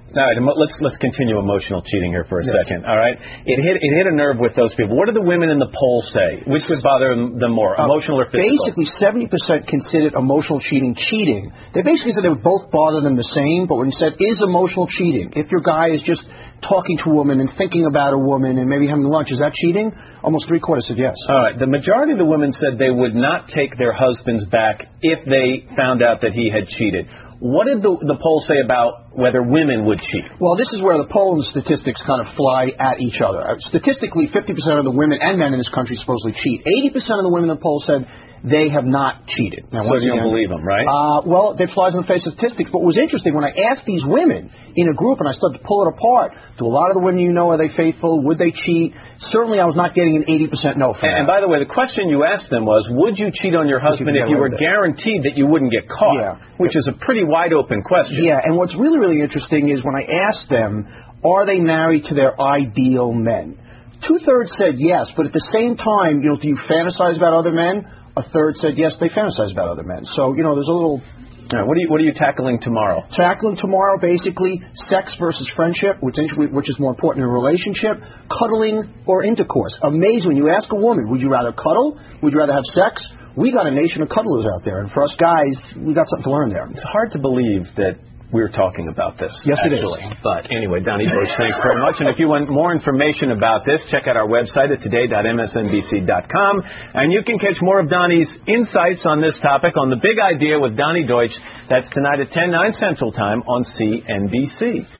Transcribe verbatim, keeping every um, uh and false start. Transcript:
All right, let's let's continue emotional cheating here for a yes. second. All right, it hit it hit a nerve with those people. What do the women in the poll say? Which would bother them more, uh, emotional or physical? Basically, seventy percent considered emotional cheating cheating. They basically said they would both bother them the same, but when you said is emotional cheating, if your guy is just talking to a woman and thinking about a woman and maybe having lunch, is that cheating? Almost three quarters said yes. All right, the majority of the women said they would not take their husbands back if they found out that he had cheated. What did the, the poll say about whether women would cheat? Well, this is where the poll and statistics kind of fly at each other. Uh, statistically, fifty percent of the women and men in this country supposedly cheat. eighty percent of the women in the poll said they have not cheated. Now, so you don't believe them, right? Uh, well, that flies in the face of statistics. But what was interesting, when I asked these women in a group and I started to pull it apart, do a lot of the women you know, are they faithful? Would they cheat? Certainly I was not getting an eighty percent no from and, and by the way, the question you asked them was, would you cheat on your husband you if you were guaranteed that you wouldn't get caught? Yeah. Which is a pretty wide open question. Yeah, and what's really, really interesting is when I asked them, are they married to their ideal men? Two-thirds said yes, but at the same time, you know, do you fantasize about other men? A third said yes, they fantasize about other men. So, you know, there's a little... Right, what are you What are you tackling tomorrow? Tackling tomorrow, basically, sex versus friendship, which is, which is more important in a relationship, cuddling or intercourse. Amazing. When you ask a woman, would you rather cuddle? Would you rather have sex? We got a nation of cuddlers out there, and for us guys, we got something to learn there. It's hard to believe that we're talking about this. Yes, actually. it is. But anyway, Donnie Deutsch, thanks very much. And if you want more information about this, check out our website at today dot M S N B C dot com. And you can catch more of Donnie's insights on this topic on The Big Idea with Donnie Deutsch. That's tonight at ten, nine Central Time on C N B C.